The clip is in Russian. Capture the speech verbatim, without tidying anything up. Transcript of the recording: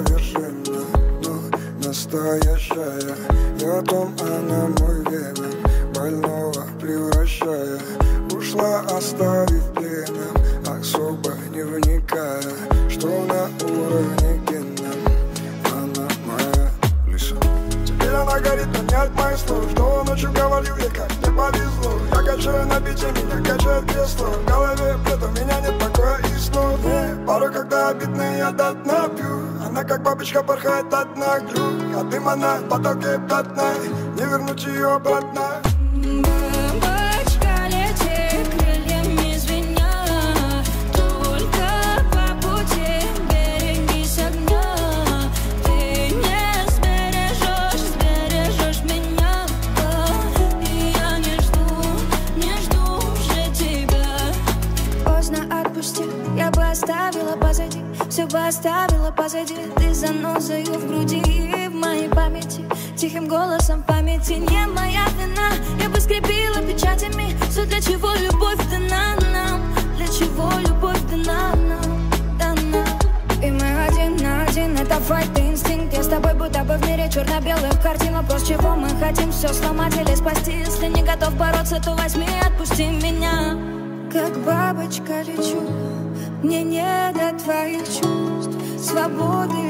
опровержение, но настоящая. И о том она мой вемен, больного превращая. Ушла, оставив пленным, особо не вникая, что на уровне генном она моя Лиса. Теперь она горит, но не от моих слов, что ночью говорил я, как мне повезло. Я качаю на бите, меня качает кресло. В голове бред, у меня нет покоя и снов. Мне порой, когда обидно, я до дна пью. Она как бабочка порхает от наглю. Я дым, она в потоке пятна, не вернуть ее обратно. Бабочка, лети крыльями звеня, только по пути берегись огня. Ты не сбережешь, сбережешь меня. И я не жду, не жду уже тебя. Поздно отпусти, я бы оставила позади, все бы оставила позади. Ты занозою в груди и в моей памяти, тихим голосом в памяти. Не моя вина, я бы скрепила печатями все, для чего любовь дана нам, для чего любовь дана нам, дана. И мы один на один, это файт и инстинкт. Я с тобой будто бы в мире черно-белых картин. Вопрос, чего мы хотим, все сломать или спасти. Если не готов бороться, то возьми и отпусти меня. Как бабочка лечу, мне не до твоих чувств, свободы